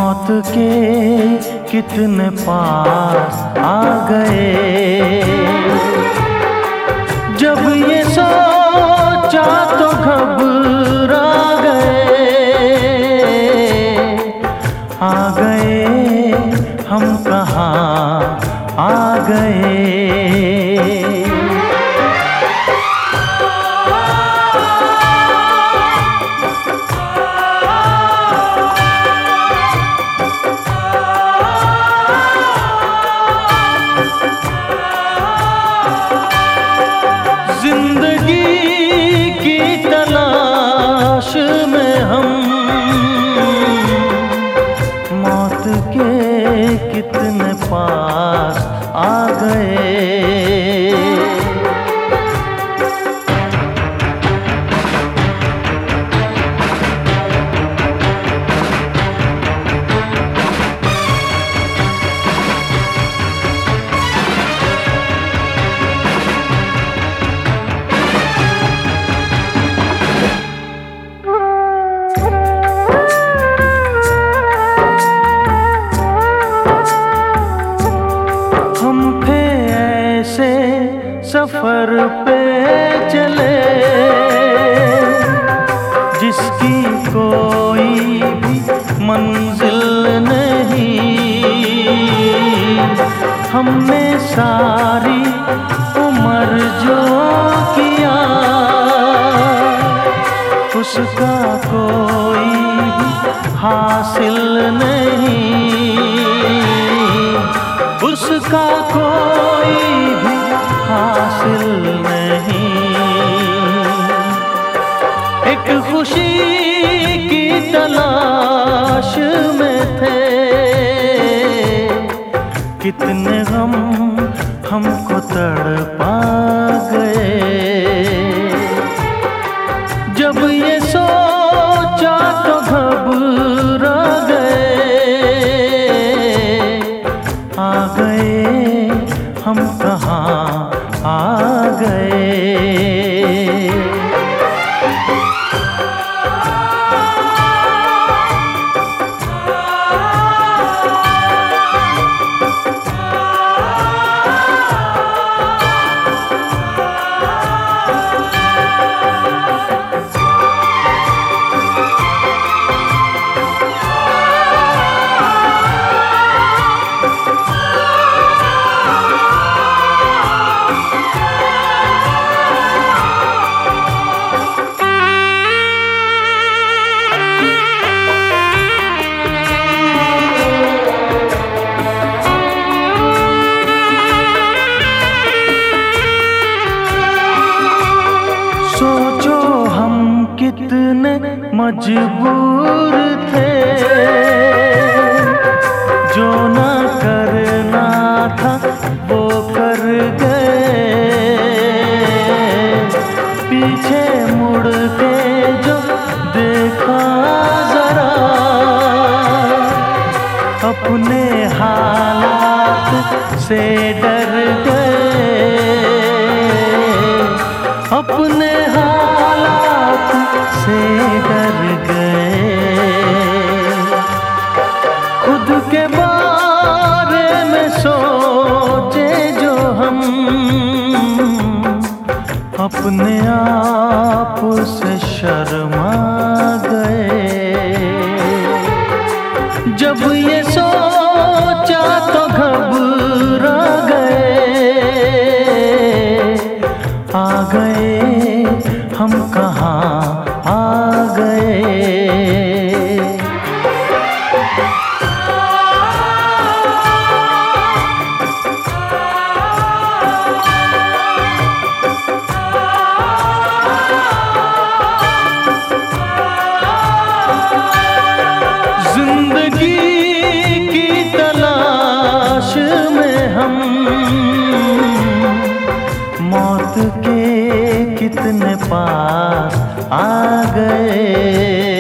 मौत के कितने पास आ गए। जब ये सोचा तो घबरा गए। आ गए हम कहाँ आ गए। जिंदगी की तलाश में हम मौत के कितने पास आ गए। हम थे ऐसे सफर पे चले जिसकी कोई भी मंजिल नहीं। हमने सारी उम्र जो किया उसका कोई भी हासिल नहीं। उसका कोई भी हासिल नहीं। एक खुशी की तलाश में थे। कितने गम हमको तड़पा गए। जब ये सोचा तो घबरा गए। आ गए हम कहाँ आ गए। सोचो हम कितने मजबूर थे। जो ना करना था वो कर गए। पीछे मुड़ के जो देखा जरा अपने हालात से डर गए। अपने हालात से डर गए। खुद के बारे में सोचे जो हम अपने आप से शर्मा गए। जब ये सोचा तो घबरा गए। आ गए हम कहाँ आ गए। जिंदगी की तलाश में हम मौत के कितने पास आ गए।